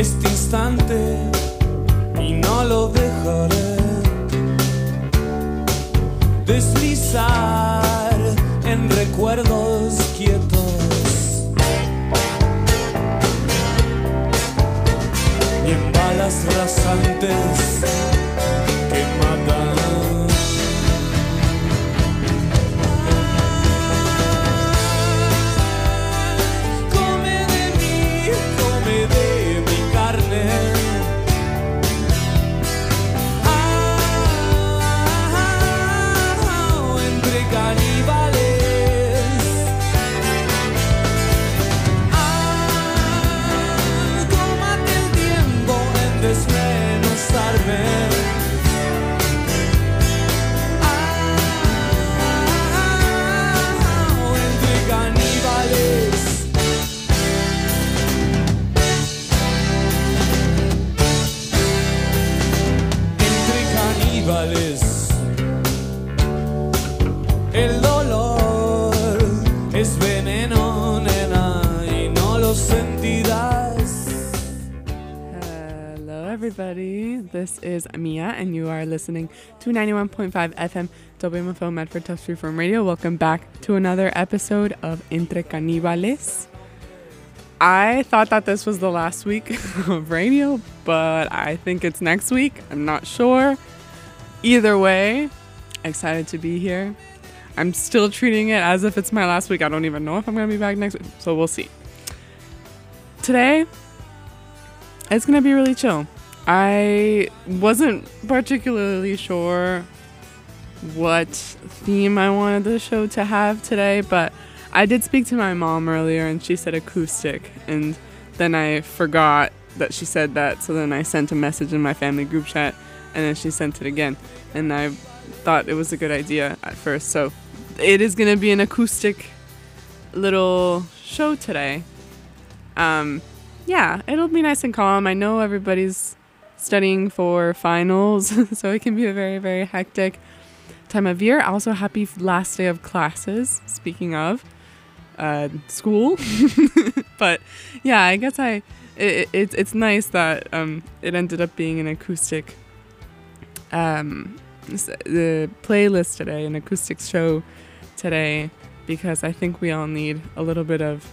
este instante y no lo dejaré deslizar en recuerdos quietos y en balas rasantes que matan. El dolor es veneno, nena, y no lo sentirás. Hello, everybody. This is Mia, and you are listening to 91.5 FM WMFO Medford Tufts Freeform Radio. Welcome back to another episode of Entre Caníbales. I thought that this was the last week of radio, but I think it's next week. I'm not sure. Either way, excited to be here. I'm still treating it as if it's my last week. I don't even know if I'm going to be back next week, so we'll see. Today, it's going to be really chill. I wasn't particularly sure what theme I wanted the show to have today, but I did speak to my mom earlier and she said acoustic, and then I forgot that she said that, so then I sent a message in my family group chat and then she sent it again, and I thought it was a good idea at first, so it is going to be an acoustic little show today. Yeah, it'll be nice and calm. I know everybody's studying for finals, so it can be a very, very hectic time of year. Also, happy last day of classes, speaking of school. But yeah, I guess it's nice that it ended up being an acoustic the playlist today, an acoustic show today, because I think we all need a little bit of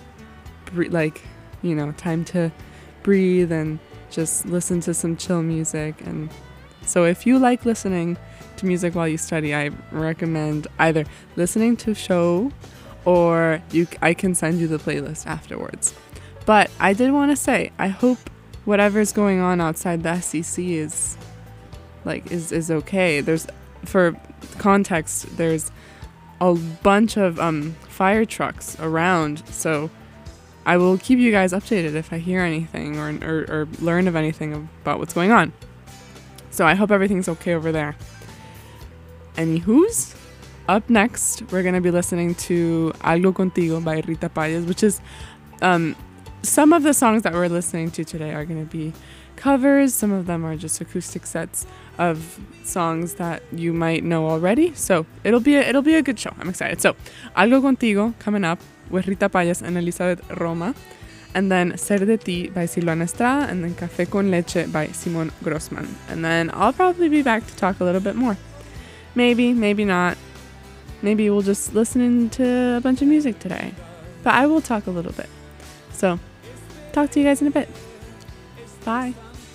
time to breathe and just listen to some chill music. And so if you like listening to music while you study, I recommend either listening to show or I can send you the playlist afterwards. But I did want to say, I hope whatever's going on outside the SEC is okay. There's, for context, there's a bunch of fire trucks around, so I will keep you guys updated if I hear anything or learn of anything about what's going on. So I hope everything's okay over there. Anywho's, up next, we're going to be listening to Algo Contigo by Rita Payas, which is some of the songs that we're listening to today are going to be covers. Some of them are just acoustic sets of songs that you might know already. So it'll be a good show. I'm excited. So Algo Contigo coming up with Rita Payas and Elizabeth Roma, and then Ser de Ti by Silvana Estrada, and then Café con Leche by Simon Grossman. And then I'll probably be back to talk a little bit more. Maybe not. Maybe we'll just listen to a bunch of music today. But I will talk a little bit. So talk to you guys in a bit. Bye.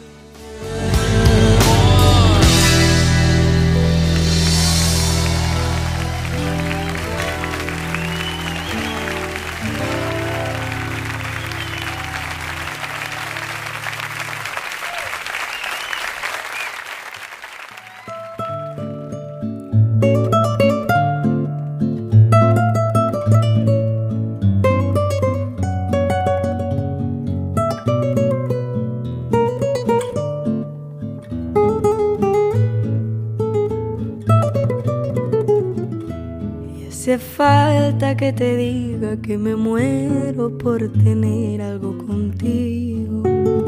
Hace falta que te diga que me muero por tener algo contigo.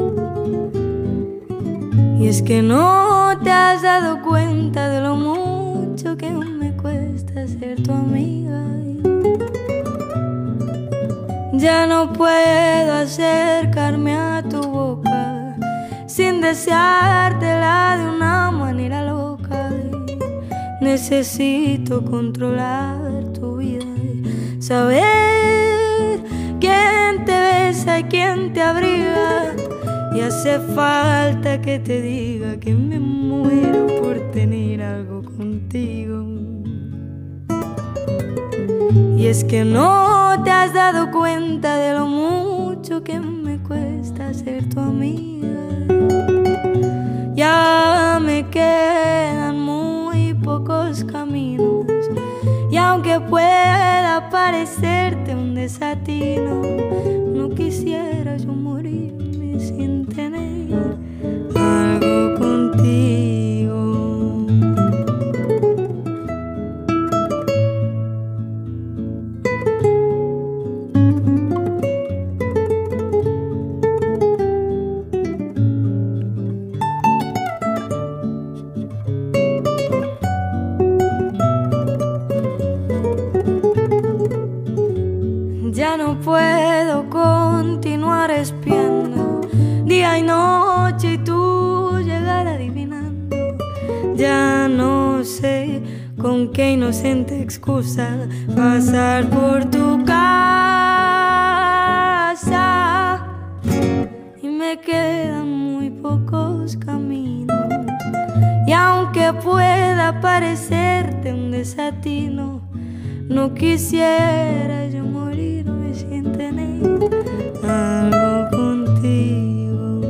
Y es que no te has dado cuenta de lo mucho que me cuesta ser tu amiga. Ya no puedo acercarme a tu boca deseártela de una manera loca. Necesito controlar tu vida, saber quién te besa y quién te abriga. Y hace falta que te diga que me muero por tener algo contigo. Y es que no te has dado cuenta de lo mucho que me cuesta ser tu amiga. Ya me quedan muy pocos caminos, y aunque pueda parecerte un desatino, no quisiera yo morirme sin tener algo contigo. Ya no puedo continuar espiando día y noche y tú llegar adivinando. Ya no sé con qué inocente excusa pasar por tu casa. Y me quedan muy pocos caminos, y aunque pueda parecerte un desatino, no quisiera yo morirme sin tener algo contigo.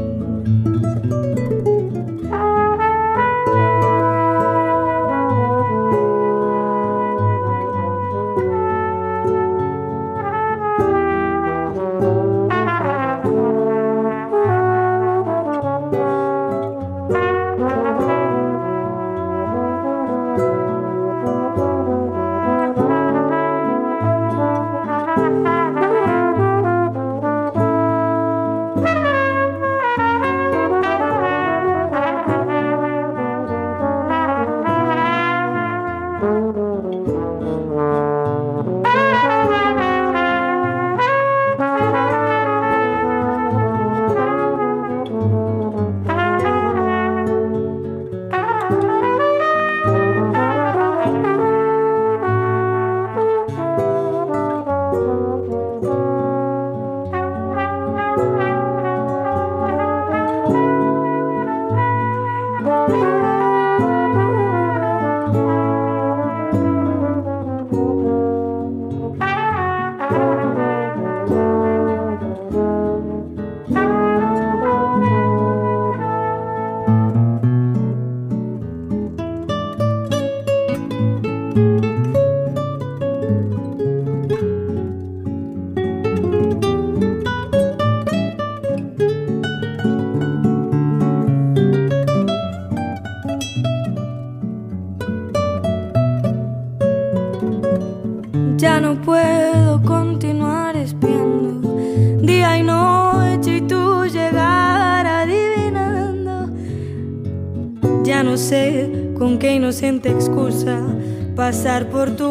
Ya no puedo continuar espiando día y noche y tú llegar adivinando. Ya no sé con qué inocente excusa pasar por tu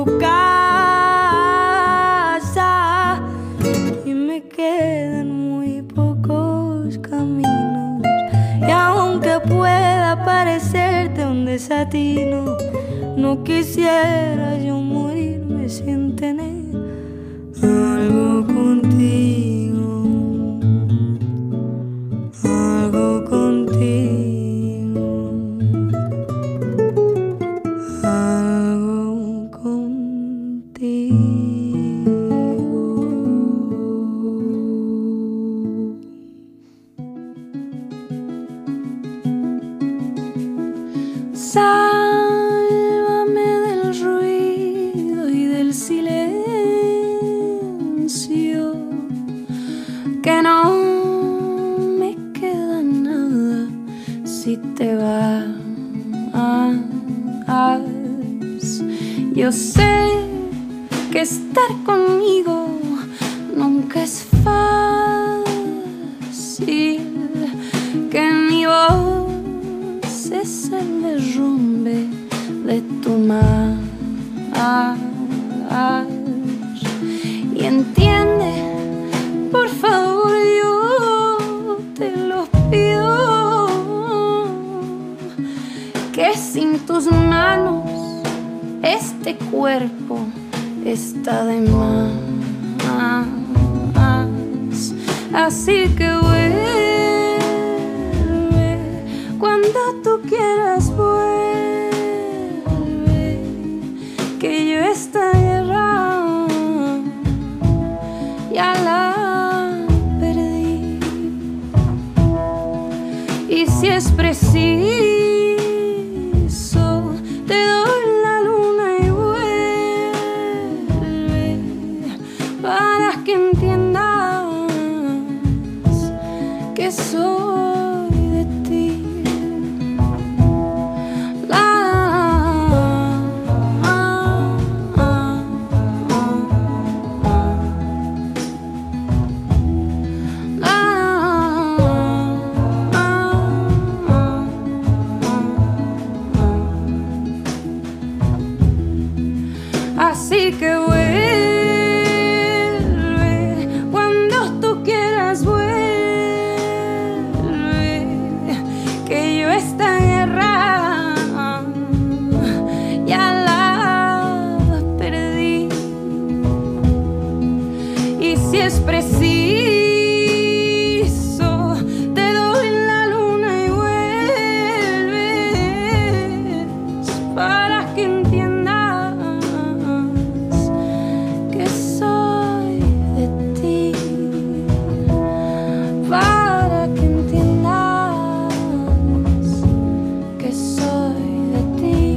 casa. Y me quedan muy pocos caminos, y aunque pueda parecerte un desatino, no quisiera yo morirme sin tener algo contigo, algo contigo, algo contigo. Sálvame del ruido y del silencio, que no me queda nada si te vas. Yo sé que estar conmigo nunca es fácil, que mi voz es el derrumbe de tu mar. Y entiende, por favor, yo te lo pido, tus manos, este cuerpo está de más. Así que vuelve cuando tú quieras, vuelve, que yo esta guerra ya la perdí. Y si es preciso, te doy la luna y vuelve para que entiendas que soy de ti. Así que vuelve cuando tú quieras, vuelve, que yo esta guerra ya la perdí. Y si es preciso, te doy la luna y vuelves para que entiendas que soy de ti, para que entiendas que soy de ti.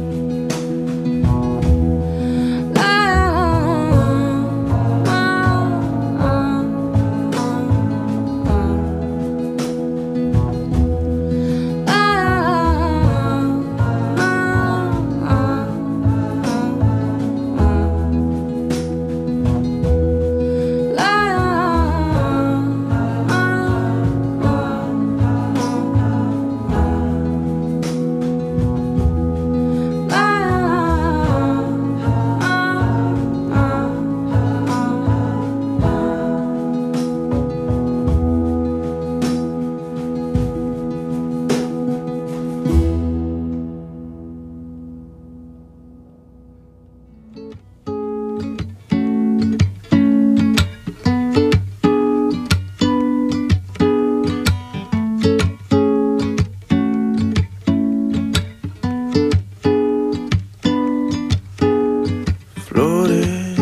Flores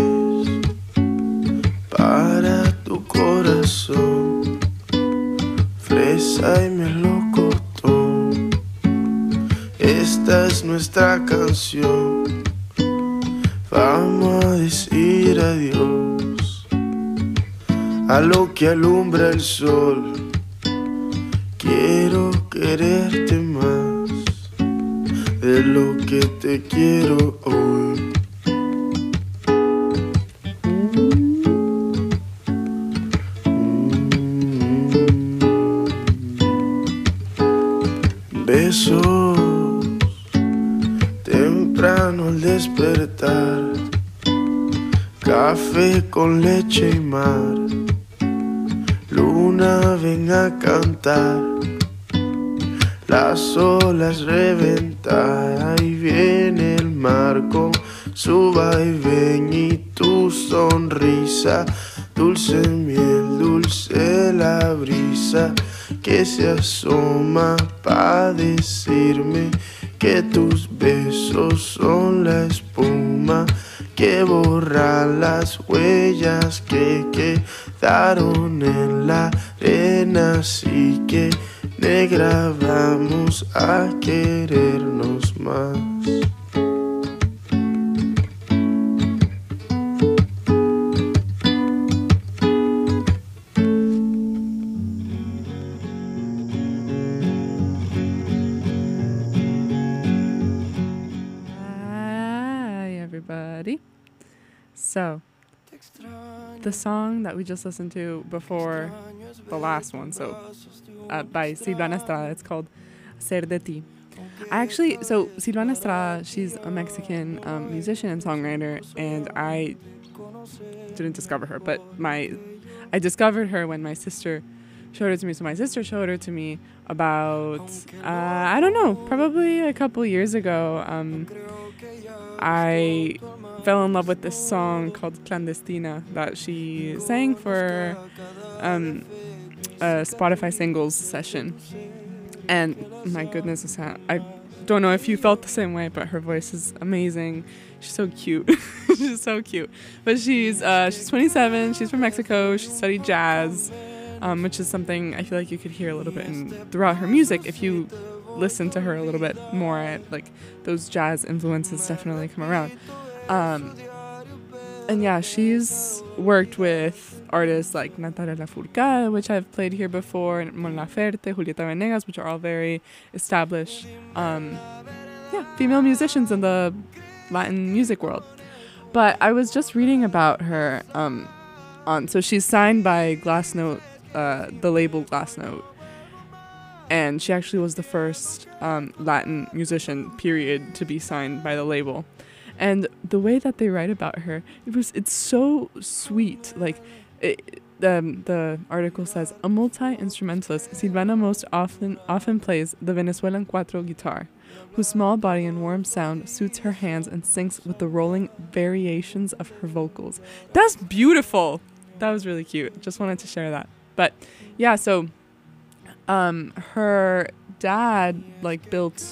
para tu corazón, fresa y melocotón. Esta es nuestra canción. Vamos a decir adiós a lo que alumbra el sol. Quiero quererte más de lo que te quiero hoy. Besos temprano al despertar, café con leche y mar. Luna, ven a cantar, las olas reventar. Ahí viene el mar con su vaivén y tu sonrisa. Dulce miel, dulce la brisa que se asoma pa' decirme que tus besos son la espuma que borra las huellas que quedaron en la arena. Así que negra, vamos a querernos más. So, the song that we just listened to before the last one, by Silvana Estrada, it's called Ser de Ti. So Silvana Estrada, she's a Mexican musician and songwriter, and I didn't discover her, but I discovered her when my sister showed it to me. So my sister showed it to me about, I don't know, probably a couple years ago. I fell in love with this song called Clandestina that she sang for a Spotify singles session. And my goodness, I don't know if you felt the same way, but her voice is amazing. She's so cute. She's so cute. But she's 27. She's from Mexico. She studied jazz, which is something I feel like you could hear a little bit throughout her music if you listen to her a little bit more. Like those jazz influences definitely come around. And yeah, she's worked with artists like Natalia Lafourcade, which I've played here before, and Mon Laferte, Julieta Venegas, which are all very established, female musicians in the Latin music world. But I was just reading about her so she's signed by Glassnote, the label Glassnote, and she actually was the first Latin musician, period, to be signed by the label. And the way that they write about her, it's so sweet. Like, the article says, a multi-instrumentalist, Silvana most often plays the Venezuelan cuatro guitar, whose small body and warm sound suits her hands and syncs with the rolling variations of her vocals. That's beautiful. That was really cute. Just wanted to share that. But yeah, so her dad built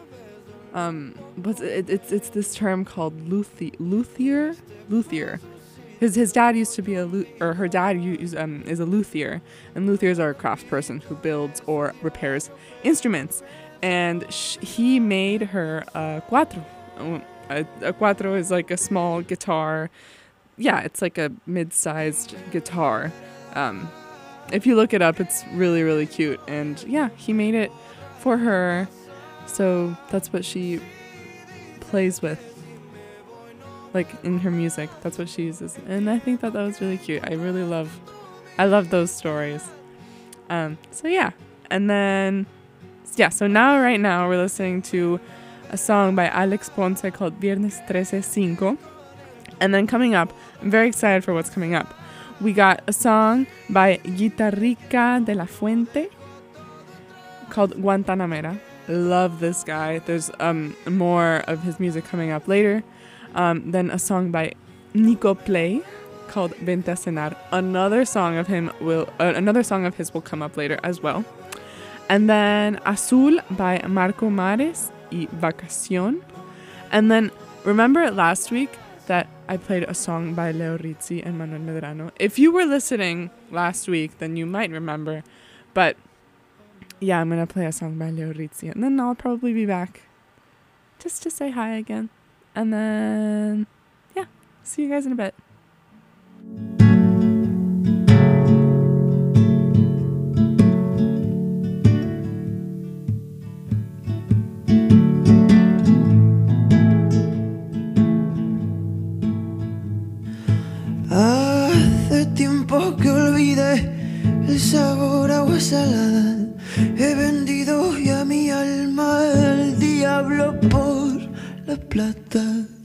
it's this term called luthier. His dad used to be her dad is a luthier, and luthiers are a craftsperson who builds or repairs instruments. And he made her a cuatro. A cuatro is like a small guitar. Yeah, it's like a mid-sized guitar. If you look it up, it's really, really cute. And yeah, he made it for her. So that's what she plays with, like in her music. That's what she uses, and I think that was really cute. I love those stories. So yeah, and then so right now we're listening to a song by Alex Ponce called Viernes 13:5, and then coming up, I'm very excited for what's coming up. We got a song by Guitarrica de la Fuente called Guantanamera. Love this guy. There's more of his music coming up later. Then a song by Nico Play called Vente a Cenar. Another song of his will come up later as well. And then Azul by Marco Mares y Vacación. And then remember last week that I played a song by Leo Rizzi and Manuel Medrano. If you were listening last week, then you might remember. But yeah, I'm going to play a song by Leo Rizzi, and then I'll probably be back just to say hi again. And then, yeah, see you guys in a bit. Hace tiempo que olvidé el sabor a agua salada. He vendido ya mi alma al diablo por la plata.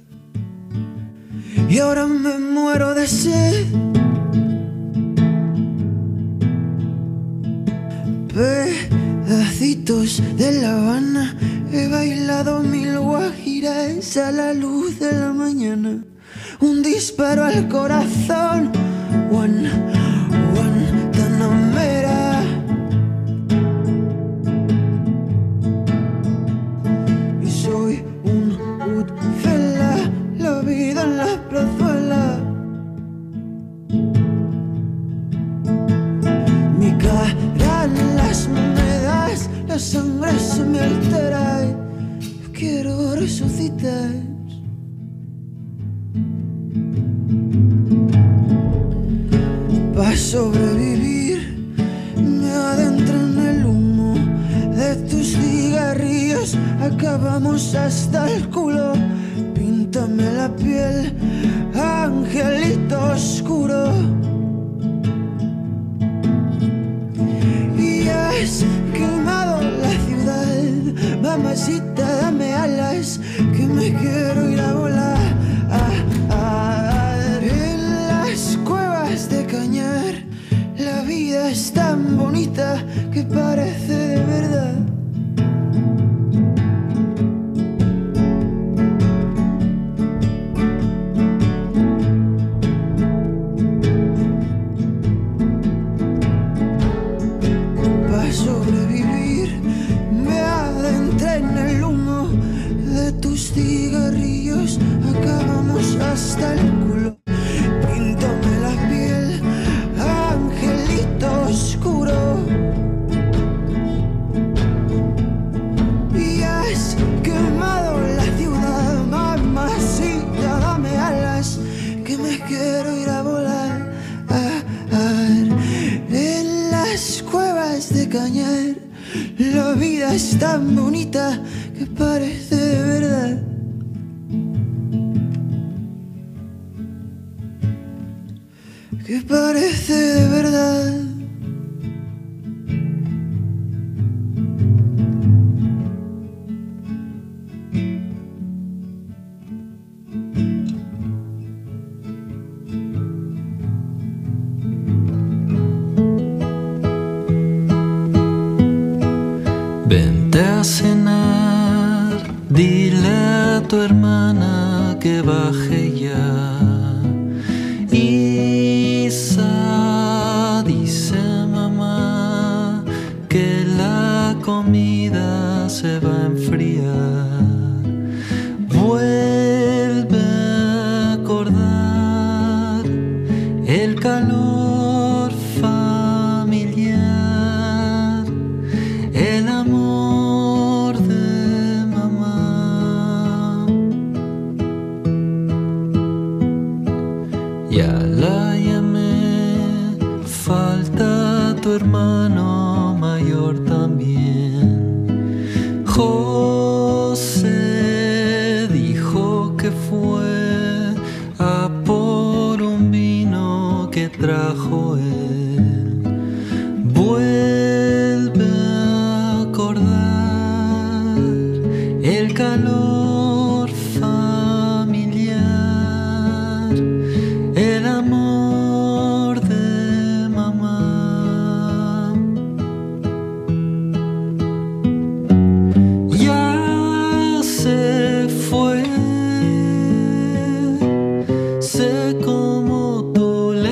Y ahora me muero de sed. Pedacitos de La Habana. He bailado 1000 guajiras a la luz de la mañana. Un disparo al corazón. Guantanamera. Y soy un Goodfella, la vida en la plazuela. Mi cara en las monedas, la sangre se me altera. Yo quiero resucitar. Para sobrevivir me adentro en el humo de tus cigarrillos. Acabamos hasta el culo. Píntame la piel, angelito oscuro. Y has quemado la ciudad. Mamacita, dame alas, que me quiero ir a volar. En las cuevas de Cañar la vida es tan bonita. que parece de verdad. Para sobrevivir me adentré en el humo de tus cigarrillos, acabamos hasta el culo. Píntame la piel, angelito oscuro, y has quemado la ciudad, mamacita, dame alas, que me quiero ir a volar. En las cuevas de Cañar, la vida es tan bonita que parece de verdad. Que parece de verdad. Vente a cenar, dile a tu hermana que baje ya. Isa, dice mamá, que la comida se va a enfriar. Vuelve a acordar el calor familiar, el amor de mamá. Ya la llamé, falta tu hermano mayor también. José dijo que fue a por un vino que trajo él. Vuelve a acordar el calor familiar, el amor de mamá. Ya se fue, sé cómo tú le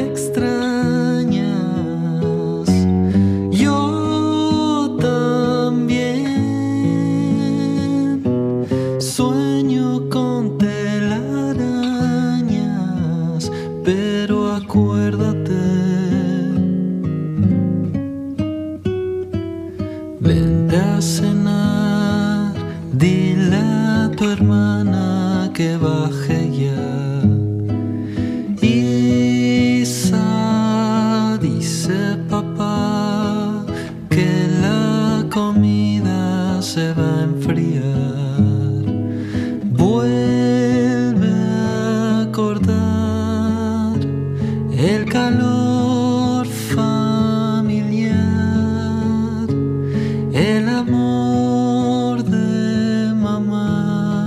extrañas, yo también sueño con telarañas, pero acuérdate, vente a cenar, dile a tu hermana que baje ya. Isa, dice papá, que la comida se va a enfriar. Vuelve a acordar el calor familiar, el amor de mamá.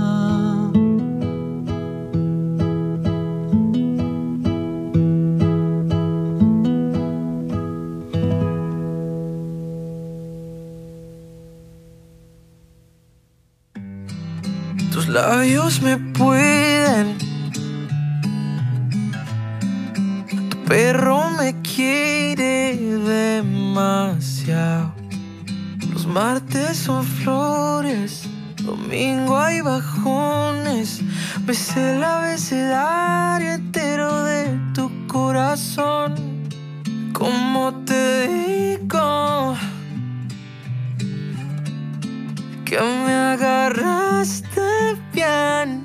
Tus labios me pueden, tu perro me quiere demasiado. Los martes son flores, domingo hay bajones. Me sé el abecedario entero de tu corazón. ¿Cómo te digo que me agarraste bien?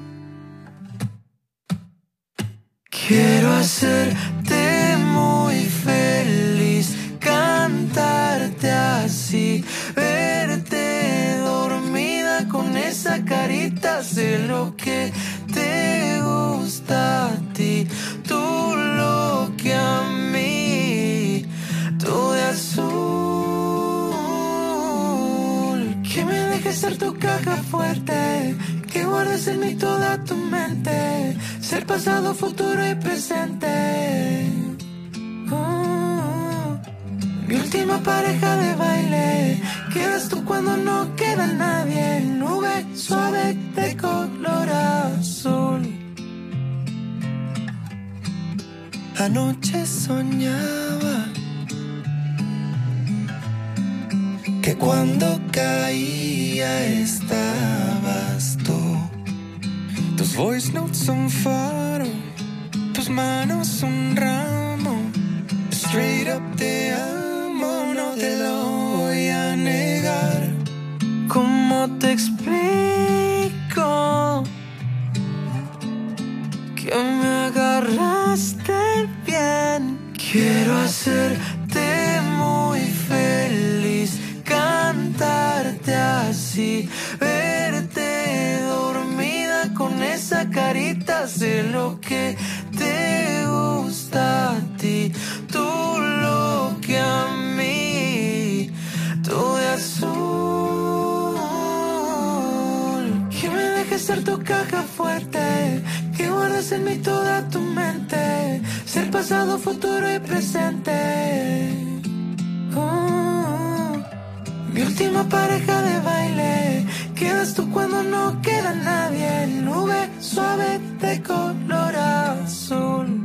Quiero hacerte muy feliz, cantarte así, verte dormida con esa carita. Sé lo que te gusta a ti, tú lo que a mí, tú de azul. Que me dejes ser tu caja fuerte, que guardes en mí toda tu mente, ser pasado, futuro y presente. Mi última pareja de baile. Quedas tú cuando no queda nadie. Nube suave de color azul. Anoche soñaba que cuando caía estabas tú. Tus voice notes son faro, tus manos un ramo. Straight up te amo, no te lo voy a negar. ¿Cómo te explico que me agarraste bien? Quiero hacerte muy feliz, cantarte así, verte dormida con esa carita. Sé lo que te gusta a ti, tú lo que a mí, tú de azul. Que me dejes ser tu caja fuerte, que guardes en mí toda tu mente, ser pasado, futuro y presente. Mi última pareja de baile. Quedas tú cuando no queda nadie. Nube suave de color azul.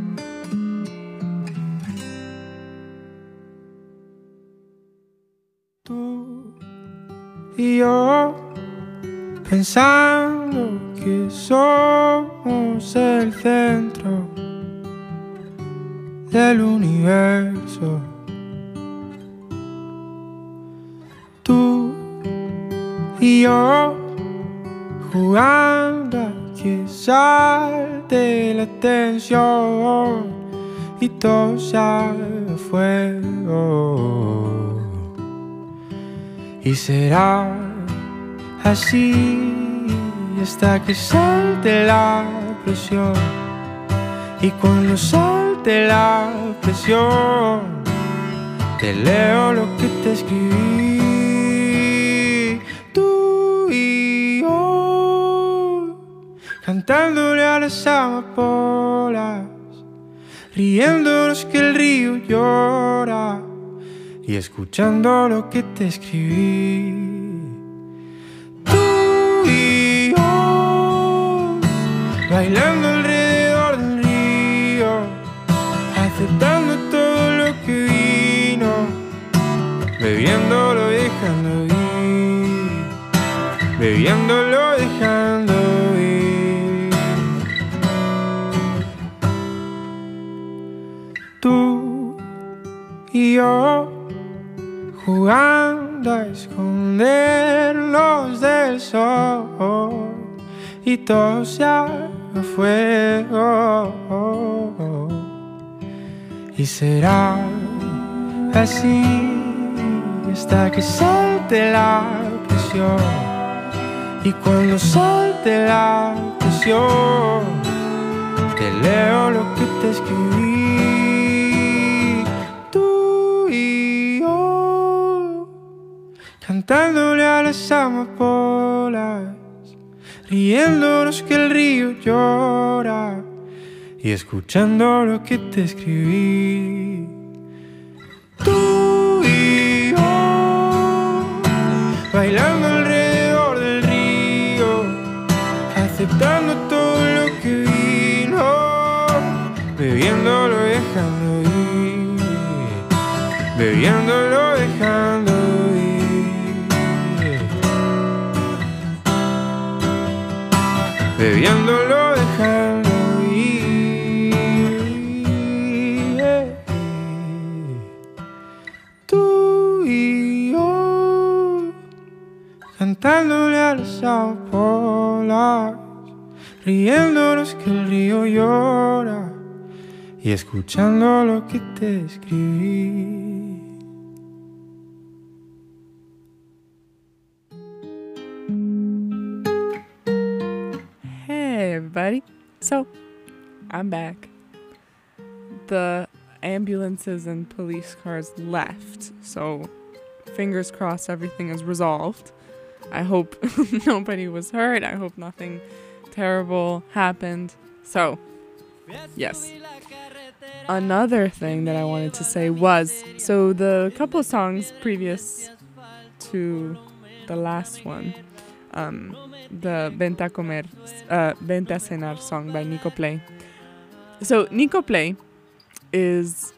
Tú y yo, pensando que somos el centro del universo. Tú y yo, jugando a que salte la tensión y todo salga a fuego. Y será así hasta que salte la presión. Y cuando salte la presión, te leo lo que te escribí. Tú y yo, cantándole a las amapolas, riéndonos que el río llora y escuchando lo que te escribí. Tú y yo, bailando alrededor del río, aceptando todo lo que vino, bebiéndolo, dejando ir, bebiéndolo, dejando ir. Tú y yo, jugando a escondernos del sol y todo se haga fuego. Y será así hasta que salte la presión. Y cuando salte la presión, te leo lo que te escribí. Tú y yo, cantándole a las amapolas, riéndonos que el río llora y escuchando lo que te escribí. Tú y yo, bailando alrededor del río, aceptando todo lo que vino, bebiéndolo, dejando ir, bebiéndolo, dejando ir, bebiéndolo, dejando ir. Tú y yo, cantándole a las amapolas, riéndonos que el río llora y escuchando lo que te escribí. Hey everybody, so I'm back. The ambulances and police cars left, so fingers crossed everything is resolved. I hope nobody was hurt. I hope nothing terrible happened. So, yes. another thing that I wanted to say was, so the couple of songs previous to the last one, the Vente a Cenar song by Nico Play. So Nico Play is,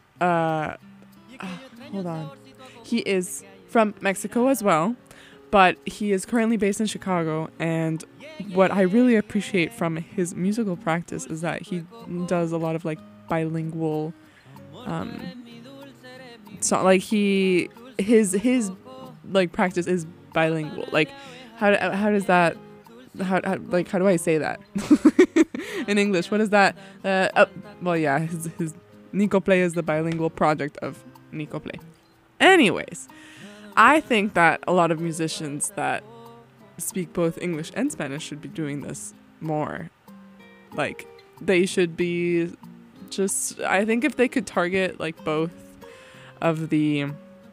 hold on, he is from Mexico as well, but he is currently based in Chicago, and what I really appreciate from his musical practice is that he does a lot of like bilingual so like his like practice is bilingual. Like how does that how do I say that in English? What is that? Well, yeah, his Nico Play is the bilingual project of Nico Play. Anyways, I think that a lot of musicians that speak both English and Spanish should be doing this more. Like, they should be just, I think if they could target like both of the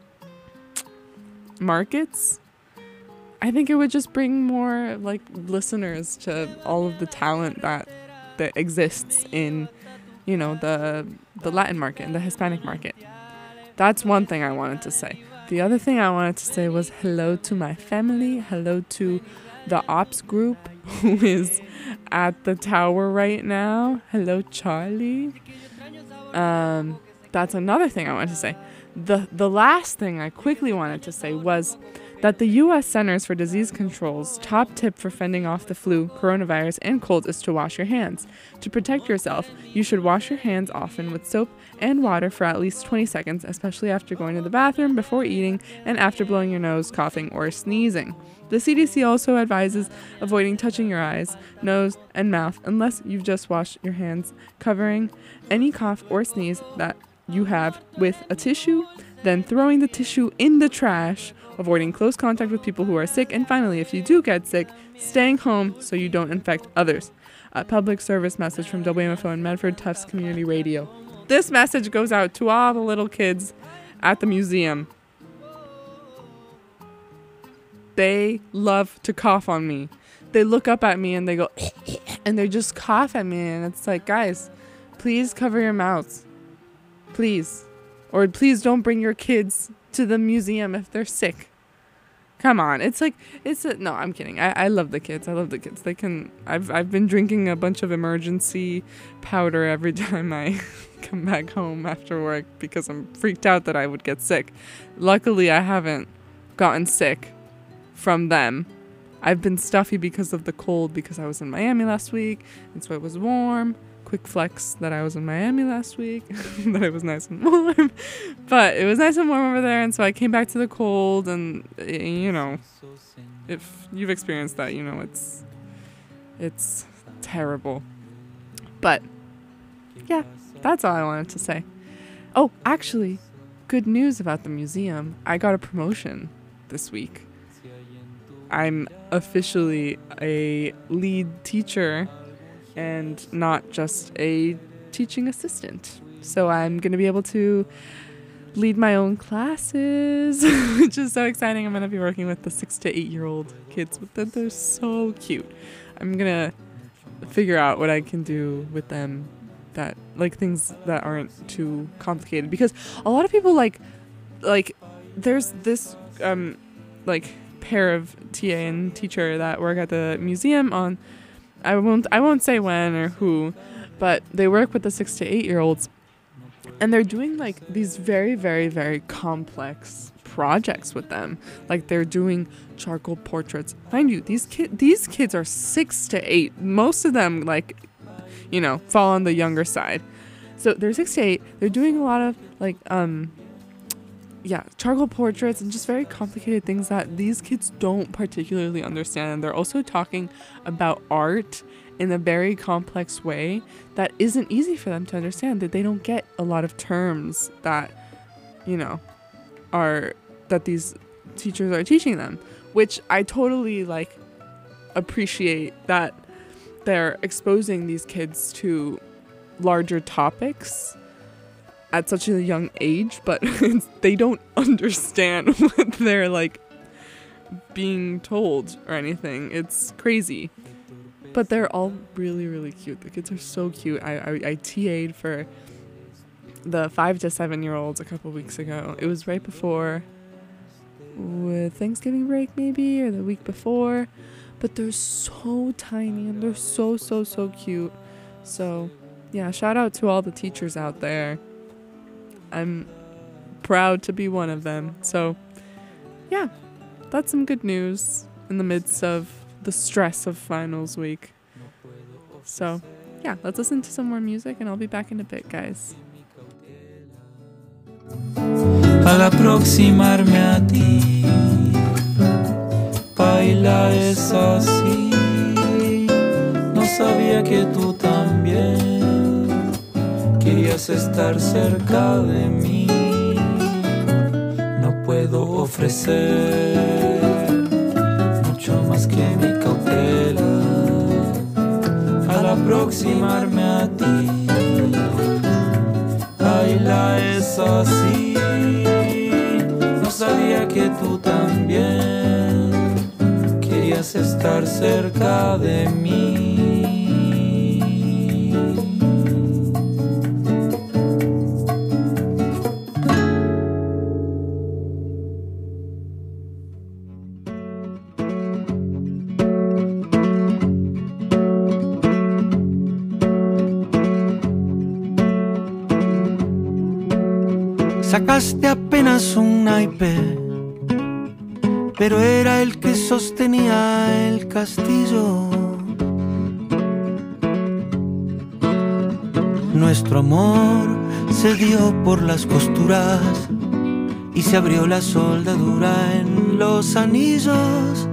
markets, I think it would just bring more like listeners to all of the talent that exists in, you know, the Latin market and the Hispanic market. That's one thing I wanted to say. The other thing I wanted to say was hello to my family, hello to the ops group who is at the tower right now. Hello, Charlie. That's another thing I wanted to say. The last thing I quickly wanted to say was that the U.S. Centers for Disease Control's top tip for fending off the flu, coronavirus, and colds is to wash your hands. To protect yourself, you should wash your hands often with soap and water for at least 20 seconds, especially after going to the bathroom, before eating, and after blowing your nose, coughing, or sneezing. The CDC also advises avoiding touching your eyes, nose, and mouth unless you've just washed your hands, covering any cough or sneeze that you have with a tissue, then throwing the tissue in the trash, avoiding close contact with people who are sick, and finally, if you do get sick, staying home so you don't infect others. A public service message from WMFO and Medford Tufts Community Radio. This message goes out to all the little kids at the museum. They love to cough on me. They look up at me and they go, and they just cough at me, and it's like, guys, please cover your mouths. Please. Or please don't bring your kids to the museum if they're sick. Come on. No, I'm kidding. I love the kids. I love the kids. I've been drinking a bunch of emergency powder every time I come back home after work because I'm freaked out that I would get sick. Luckily, I haven't gotten sick from them. I've been stuffy because of the cold because I was in Miami last week, and so it was warm. Quick flex that I was in Miami last week, that it was nice and warm, but it was nice and warm over there, and so I came back to the cold, and you know, if you've experienced that, you know, it's terrible. But yeah, that's all I wanted to say. Oh, actually, good news about the museum. I got a promotion this week. I'm officially a lead teacher and not just a teaching assistant. So I'm going to be able to lead my own classes, which is so exciting. I'm going to be working with the 6 to 8 year old kids. They're so cute. I'm going to figure out what I can do with them, that like things that aren't too complicated, because a lot of people like there's this like pair of TA and teacher that work at the museum on, I won't say when or who, but they work with the 6 to 8 year olds, and they're doing like these very, very, very complex projects with them. Like they're doing charcoal portraits. Mind you, these kids are 6 to 8. Most of them, like, you know, fall on the younger side. So they're 6 to 8. They're doing a lot of like charcoal portraits and just very complicated things that these kids don't particularly understand. And they're also talking about art in a very complex way that isn't easy for them to understand, that they don't get a lot of terms that, you know, that these teachers are teaching them, which I totally like appreciate, that they're exposing these kids to larger topics at such a young age, but they don't understand what they're like being told or anything. It's crazy, but they're all really, really cute. The kids are so cute. I TA'd for the 5 to 7 year olds a couple weeks ago. It was right before Thanksgiving break maybe, or the week before, but they're so tiny and they're so cute. So yeah, shout out to all the teachers out there. I'm proud to be one of them. So yeah, that's some good news in the midst of the stress of finals week. So yeah, let's listen to some more music and I'll be back in a bit, guys. Al aproximarme a ti, Paila, es así. No sabía que tú también querías estar cerca de mí. No puedo ofrecer mucho más que mi cautela. Al aproximarme a ti, Paila, es así. No sabía que tú también querías estar cerca de mí. Sacaste apenas un naipe, pero era el que sostenía el castillo. Nuestro amor se dio por las costuras y se abrió la soldadura en los anillos.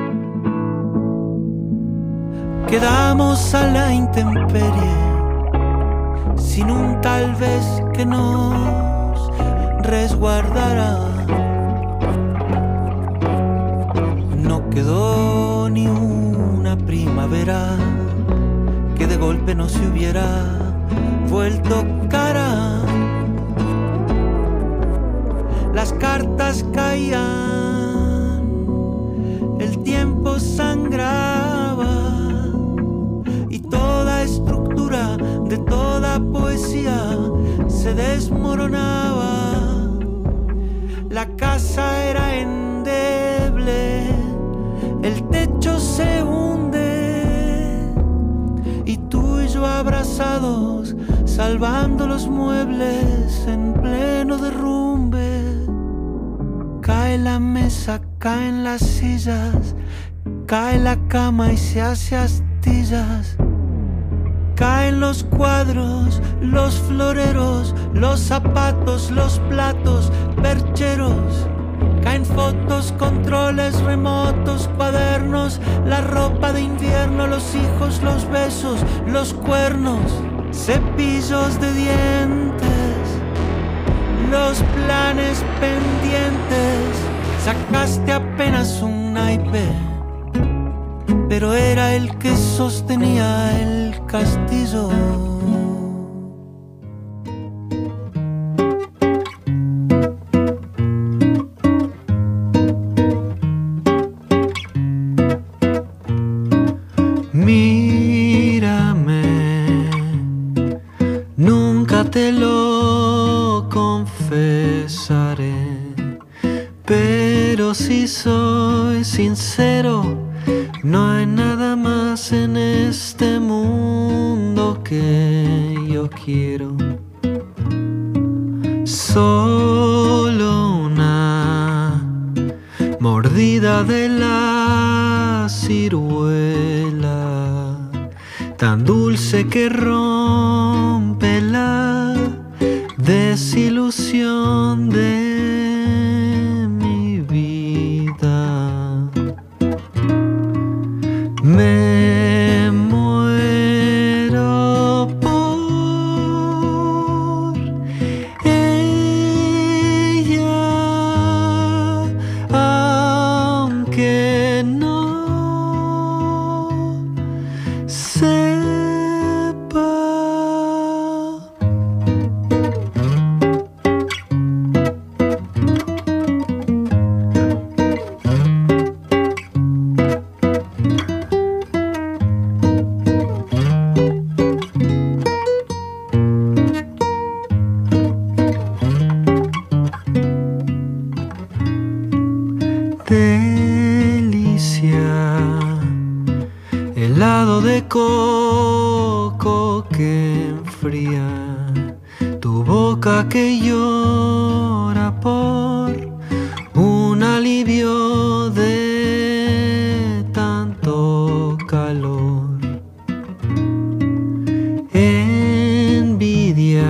Quedamos a la intemperie, sin un tal vez que nos resguardara. No quedó ni una primavera que de golpe no se hubiera vuelto cara. Las cartas caían, el tiempo sangraba y toda estructura de toda poesía se desmoronaba. La casa era endeble, el techo se hunde y tú y yo abrazados, salvando los muebles en pleno derrumbe. Cae la mesa, caen las sillas, cae la cama y se hace astillas. Caen los cuadros, los floreros, los zapatos, los platos, percheros. Caen fotos, controles remotos, cuadernos, la ropa de invierno, los hijos, los besos, los cuernos, cepillos de dientes, los planes pendientes. Sacaste apenas un naipe, pero era el que sostenía el castillo. Mírame, nunca te lo confesaré, pero si soy sincero, no hay nada más en este mundo que yo quiero. Solo una mordida de la ciruela, tan dulce que rompe la desilusión de mi vida. Me muero por ella, aunque no sepa. vaso de coco que enfría, tu boca que llora por un alivio de tanto calor. Envidia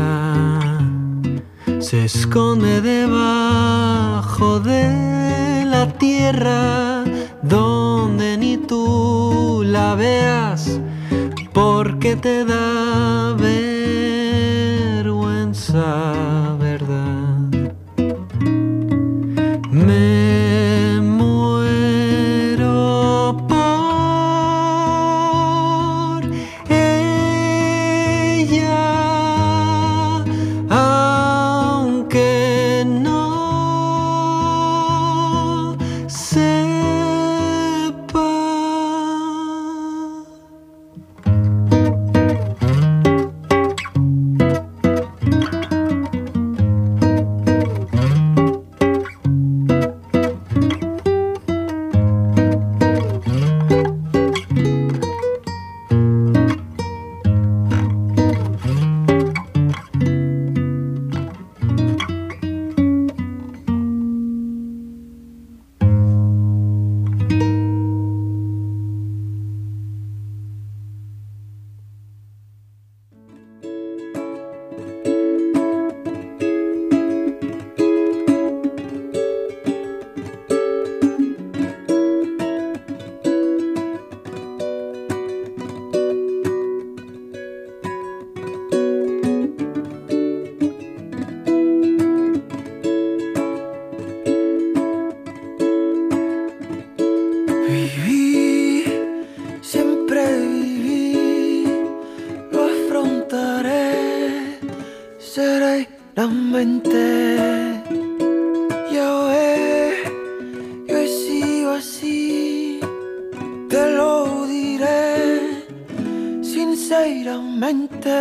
se esconde debajo de la tierra donde ni tú la veas, porque te da vergüenza, ¿verdad? Me muero por ella, aunque no sepa. Viví, siempre viví, lo afrontaré serenamente. Ya ves, yo he sido así, te lo diré sinceramente.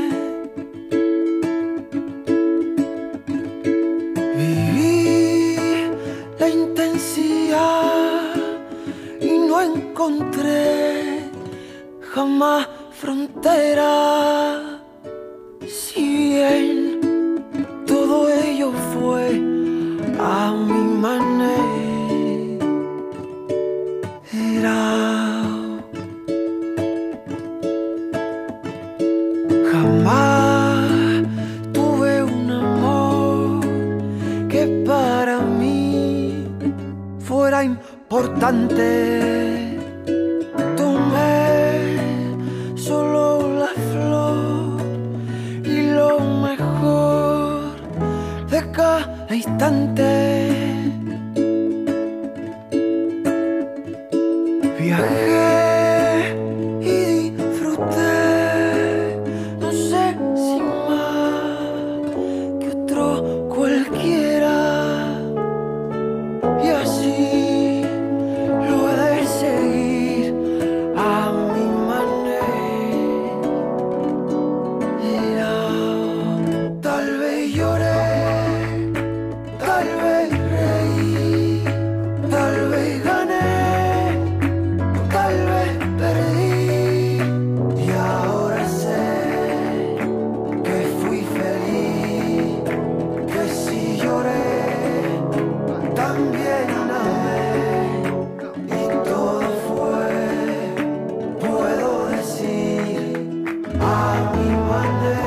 Viví la intensidad y no encontré jamás frontera. Si bien todo ello fue a mi manera, jamás tuve un amor que para mí fuera importante. Tomé solo la flor y lo mejor de cada instante. Viajé y disfruté, no sé si más que otro cualquiera. Y así lo he de seguir a mi manera. Tal vez lloré, tal vez reí, tal vez gané, tal vez perdí. Y ahora sé que fui feliz, que si lloré también amé, y todo fue, puedo decir, a mi manera.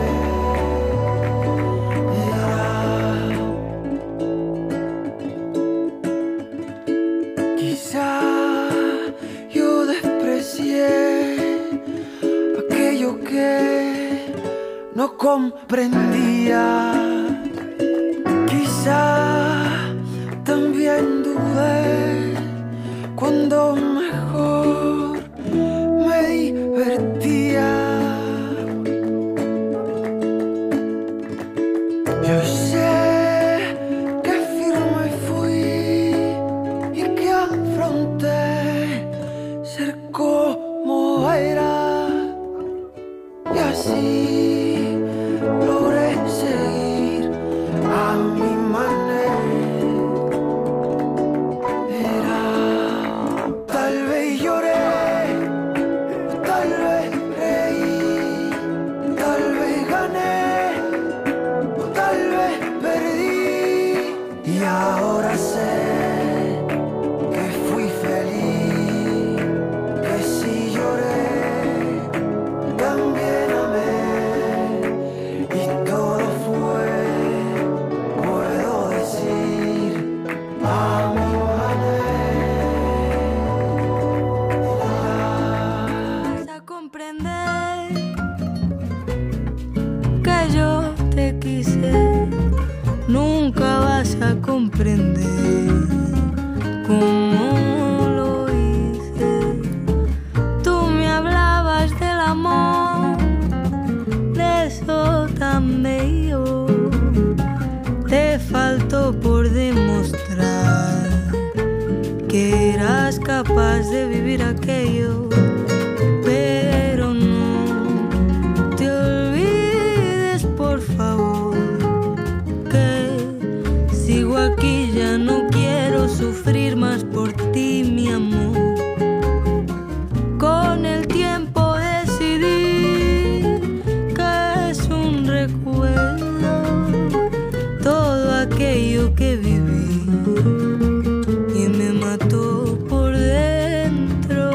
Quizá yo desprecié aquello que no comprendía. Quizá también dudé cuando mejor me divertía. Yo sé que firme fui y que afronté ser como era, y así logré seguir a mi manera. Tal vez lloré, que eras capaz de vivir aquello, pero no te olvides, por favor, que sigo aquí, ya no quiero sufrir más por ti, mi amor. Con el tiempo decidí que es un recuerdo todo aquello que viví y me mató por dentro.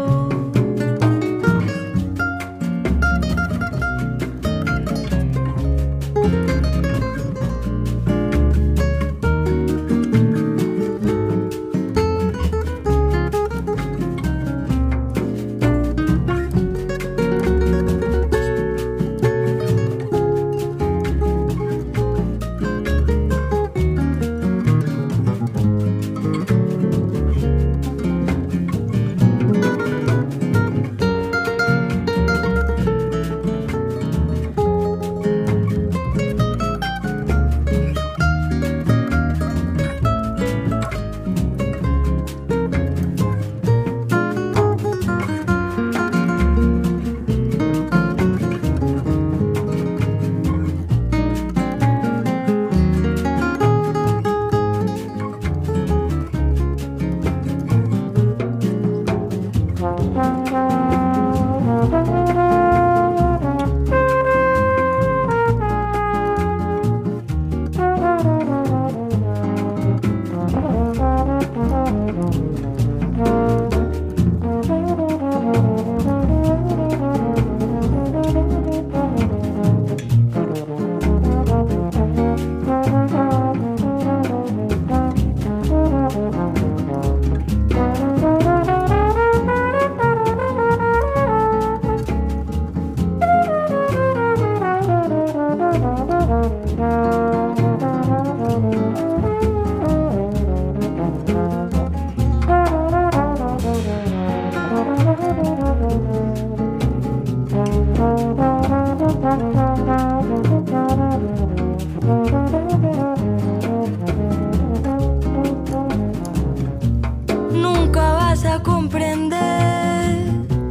Nunca vas a comprender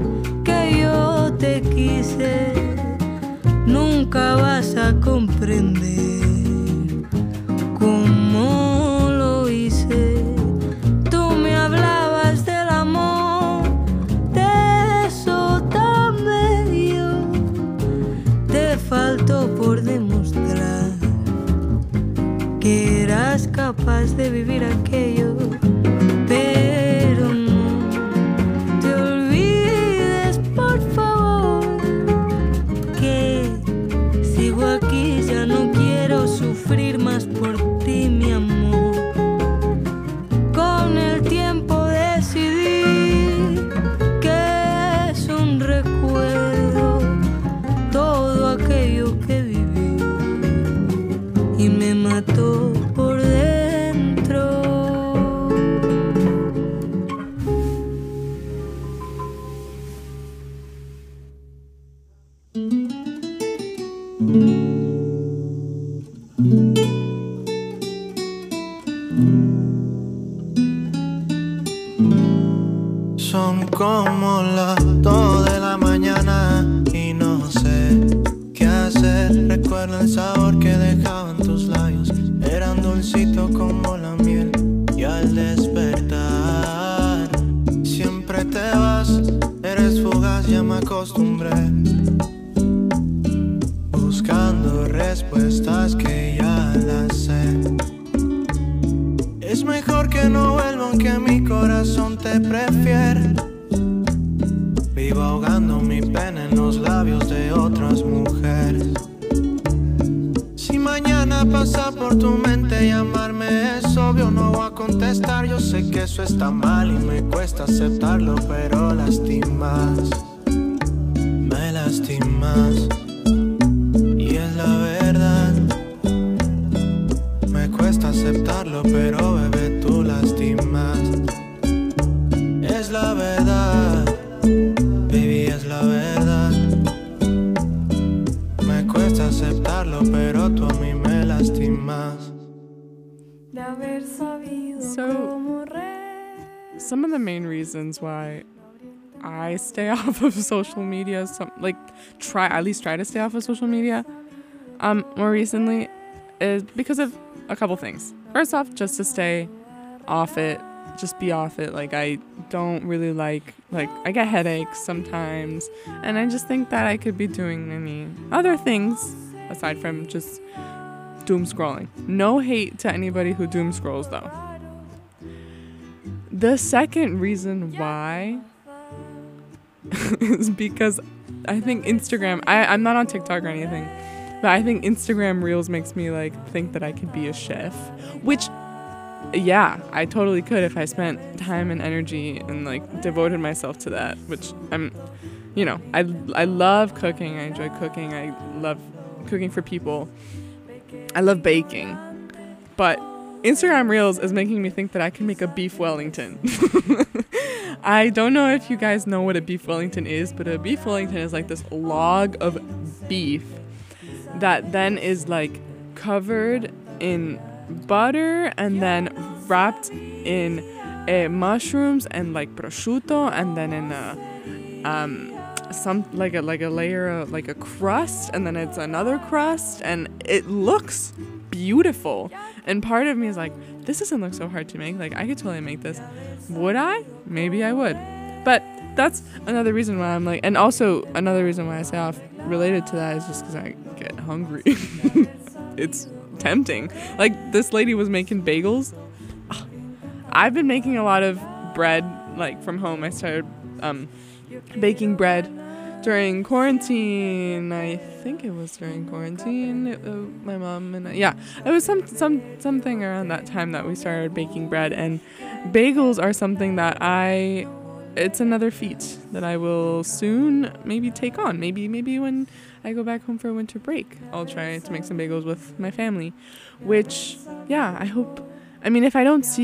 que yo te quise, nunca vas a comprender cómo lo hice. Tú me hablabas del amor, de eso tan bello, te faltó por demostrar que eras capaz de vivir aquello. Pero no te olvides, por favor, que sigo aquí, ya no quiero sufrir más por ti, mi amor. Con el tiempo decidí que es un recuerdo todo aquello que viví y me mató por dentro. Son como las 2 de la mañana y no sé qué hacer. Recuerdo el sabor que dejaban tus labios, eran dulcitos como la miel. Y al despertar siempre te vas, eres fugaz, ya me acostumbré, buscando respuestas que ya las sé. Es mejor que no vuelva aunque mi corazón te prefiere. Vivo ahogando mi pena en los labios de otras mujeres. Si mañana pasa por tu mente llamarme, es obvio, no voy a contestar. Yo sé que eso está mal y me cuesta aceptarlo, pero lastimas, me lastimas. Y es la verdad, me cuesta aceptarlo, pero bebé, tú lastimas. Es la verdad, baby, es la verdad. Me cuesta aceptarlo, pero tú a mí me lastimas. De haber sabido So, cómo some of the main reasons why I stay off of social media, try to stay off of social media, more recently, is because of a couple things. First off, just to stay off it, just be off it. Like, I don't really like I get headaches sometimes, and I just think that I could be doing many other things aside from just doom scrolling. No hate to anybody who doom scrolls, though. The second reason why is because I think Instagram, I'm not on TikTok or anything, but I think Instagram Reels makes me think that I could be a chef, which, yeah, I totally could if I spent time and energy and devoted myself to that, which I love cooking. I enjoy cooking. I love cooking for people. I love baking, but Instagram Reels is making me think that I can make a beef Wellington. I don't know if you guys know what a beef Wellington is, but a beef Wellington is this log of beef that then is covered in butter and then wrapped in mushrooms and prosciutto, and then in a layer of a crust, and then it's another crust, and it looks beautiful. And part of me is this doesn't look so hard to make. I could totally make this. Would I? Maybe I would. But that's another reason why I'm and also another reason why I stay off related to that is just because I get hungry. It's tempting. This lady was making bagels. I've been making a lot of bread from home. I started baking bread during quarantine. I think it was during quarantine. My mom and I, yeah, it was something around that time that we started baking bread. And bagels are something that it's another feat that I will soon maybe take on. Maybe when I go back home for winter break, I'll try to make some bagels with my family, which, yeah, I hope. I mean, if I'm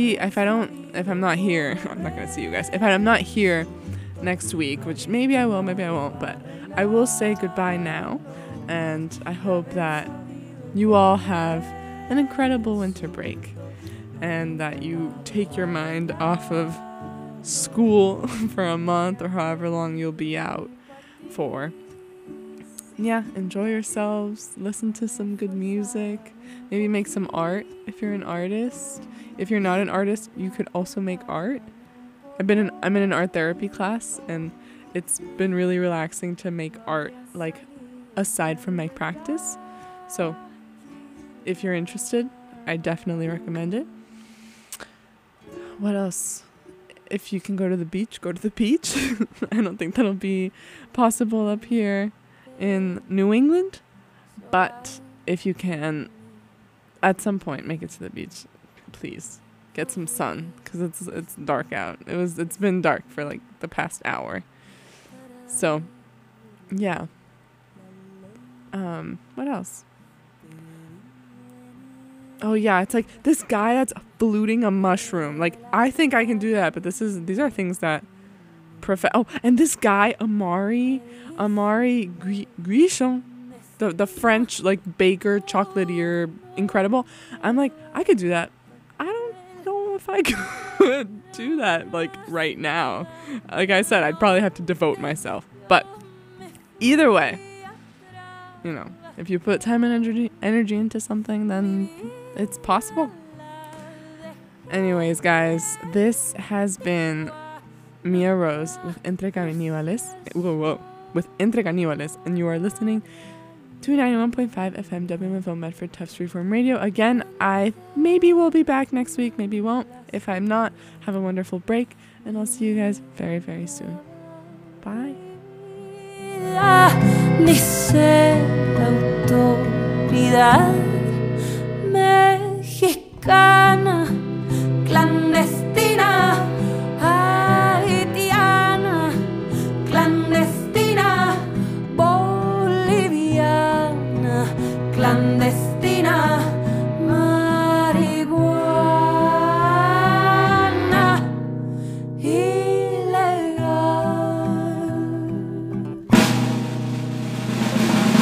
not here, I'm not going to see you guys. If I'm not here next week, which maybe I will, maybe I won't, but I will say goodbye now, and I hope that you all have an incredible winter break and that you take your mind off of school for a month or however long you'll be out for. Yeah, enjoy yourselves, listen to some good music, maybe make some art if you're an artist. If you're not an artist, you could also make art. I'm in an art therapy class, and it's been really relaxing to make art aside from my practice. So if you're interested, I definitely recommend it. What else? If you can go to the beach, go to the beach. I don't think that'll be possible up here in New England, but if you can, at some point, make it to the beach. Please get some sun, because it's dark out. It's been dark for the past hour. So, yeah. What else? Oh yeah, it's this guy that's fluting a mushroom. I think I can do that, but these are things that and this guy Amaury Guichon, the French baker, chocolatier, incredible. I'm I could do that. I don't know if I could do that right now. Like I said, I'd probably have to devote myself. But either way, if you put time and energy into something, then it's possible. Anyways, guys, this has been Mia Rose with Entre Caníbales. With Entre Caníbales, and you are listening to 91.5 FM WMFO Medford Tufts Freeform Radio. Again, I maybe will be back next week, maybe won't. If I'm not, have a wonderful break, and I'll see you guys very, very soon. Bye. Dice la autoridad mexicana, clandestina, haitiana, clandestina, boliviana, clandestina, marihuana,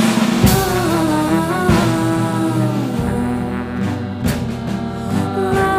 ilegal.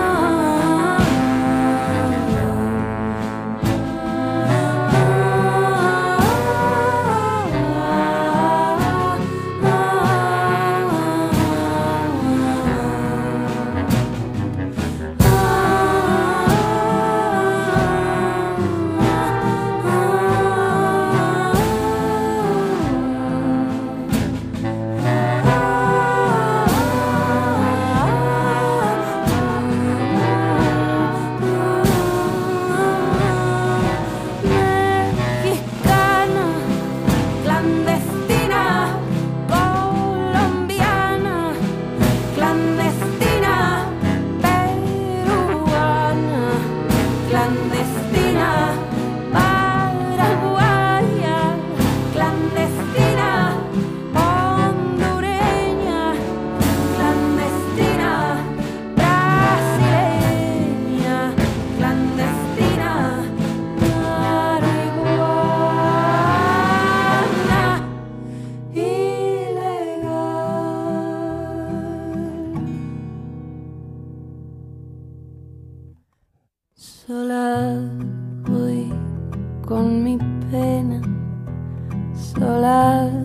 con mi pena sola.